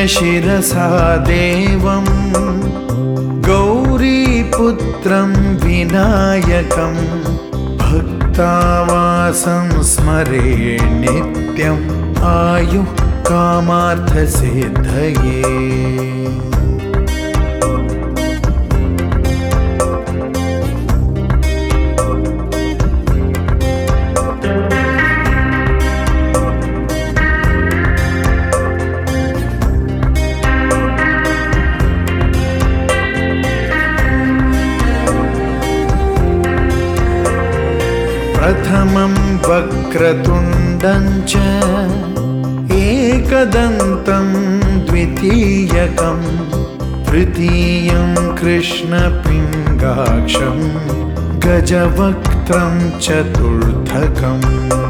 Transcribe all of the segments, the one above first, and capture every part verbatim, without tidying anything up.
शिरसा देवं गौरीपुत्रं विनायकं भक्तावासं स्मरे नित्यम् आयुः कामार्थसिद्धये। प्रथमं वक्रतुण्डं च एकदन्तं द्वितीयकं तृतीयं कृष्णपिङ्गाक्षं गजवक्त्रं चतुर्थकम्।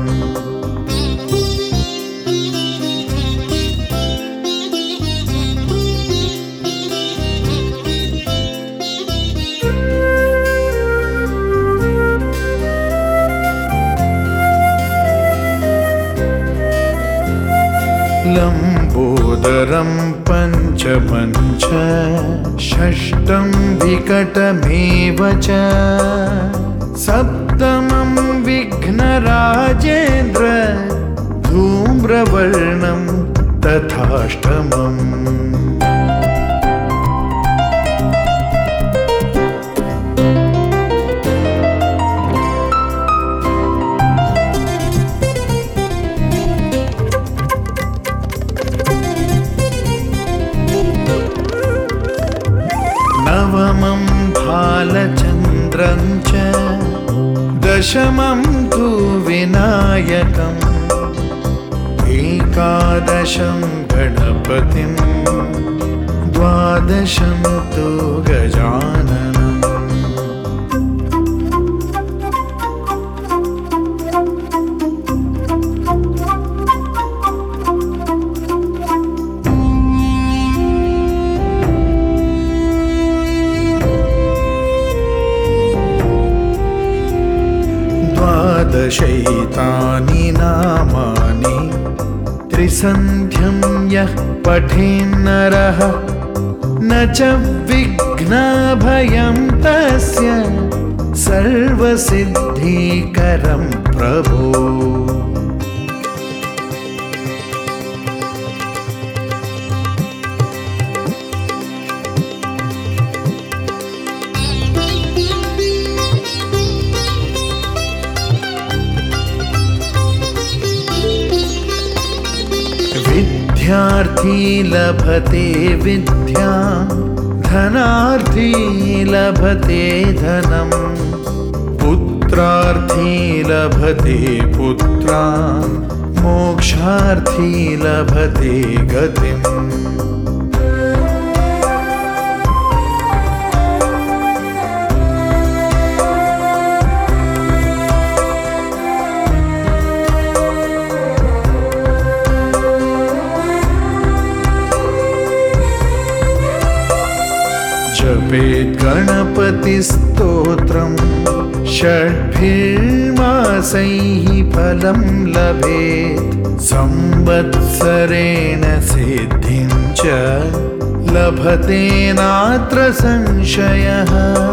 लम्बोदरं पञ्चमञ्च षष्ठं विकटमेव च सप्तमं विघ्नराजेन्द्र धूम्रवर्णं तथाष्टमम्। नवमं भालचन्द्रं च दशमं तु विनायकम् एकादशं गणपतिं द्वादशं तु गजाननम्। द्वादशैतानि नामानि त्रिसन्ध्यं यः पठेन्नरः न च विघ्नभयं तस्य सर्वसिद्धिकरं प्रभो। विद्यार्थी लभते विद्यां धनार्थी लभते धनं पुत्रार्थी लभते पुत्रान् मोक्षार्थी लभते गतिम्। जपेत् गणपतिस्तोत्रं षड्भिर्मासैः फलं लभेत् संवत्सरेण सिद्धिं च लभते नात्र संशयः।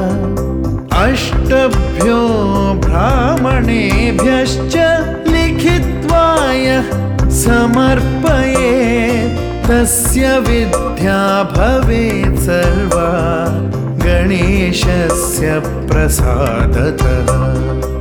अष्टभ्यो ब्राह्मणेभ्यश्च लिखित्वा यः समर्पयेत् तस्य विद्या भवेत् सर्वा गणेशस्य प्रसादतः।